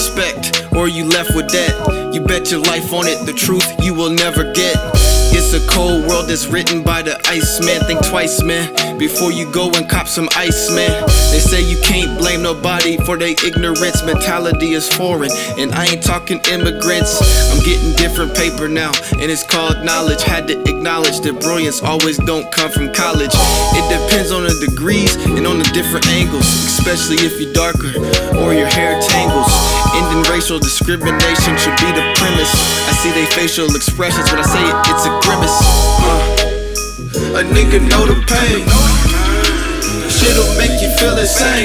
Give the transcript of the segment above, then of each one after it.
respect, or you left with that. You bet your life on it, the truth you will never get. It's a cold world that's written by the Iceman. Think twice, man, before you go and cop some ice, man. They say you can't blame nobody for their ignorance. Mentality is foreign, and I ain't talking immigrants. I'm getting different paper now, and it's called knowledge. Had to acknowledge that brilliance always don't come from college. It depends on the degrees and on the different angles, especially if you're darker or your hair tangles. Ending racial discrimination should be the premise. I see they facial expressions when I say it, it's a grimace. A nigga know the pain. Shit'll make you feel insane.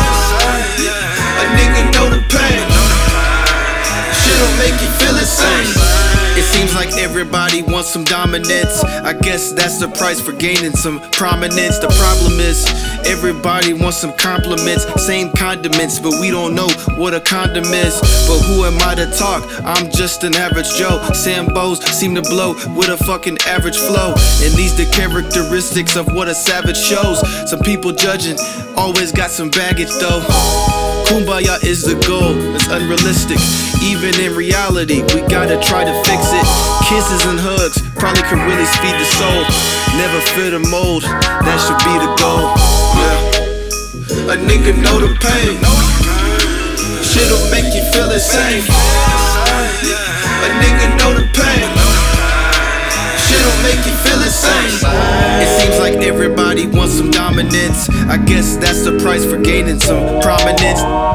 A nigga know the pain. Shit'll make you feel insane. It seems like everybody wants some dominance. I guess that's the price for gaining some prominence. The problem is, everybody wants some compliments, same condiments, but we don't know what a condom is. But who am I to talk? I'm just an average Joe. Sambos seem to blow with a fucking average flow. And these the characteristics of what a savage shows. Some people judging, always got some baggage though. Kumbaya is the goal, it's unrealistic. Even in reality, we gotta try to fix it. Kisses and hugs probably could really speed the soul. Never fit a mold, that should be the goal. Yeah. A nigga know the pain. Shit'll make you feel insane. A nigga know the pain. Shit'll make you feel insane. It seems like everybody wants some dominance. I guess that's the price for gaining some prominence.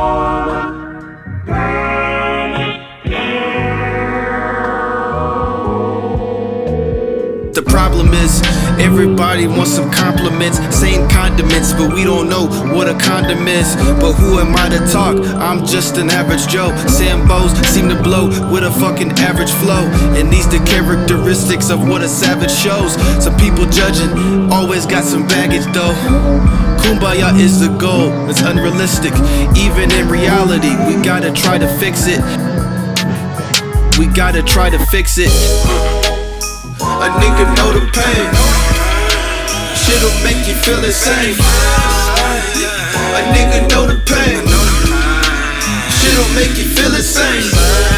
The problem is, everybody wants some compliments, same condiments, but we don't know what a condom is. But who am I to talk? I'm just an average Joe. Sambos seem to blow with a fucking average flow. And these the characteristics of what a savage shows. Some people judging, always got some baggage though. Kumbaya is the goal, it's unrealistic. Even in reality, we gotta try to fix it. We gotta try to fix it. A nigga know the pain. Shit'll make you feel insane. A nigga know the pain. Shit'll make you feel insane.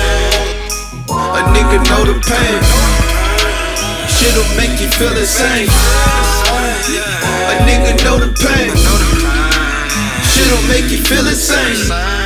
A nigga know the pain. Shit'll make you feel insane. A nigga know the pain. Shit'll make you feel insane.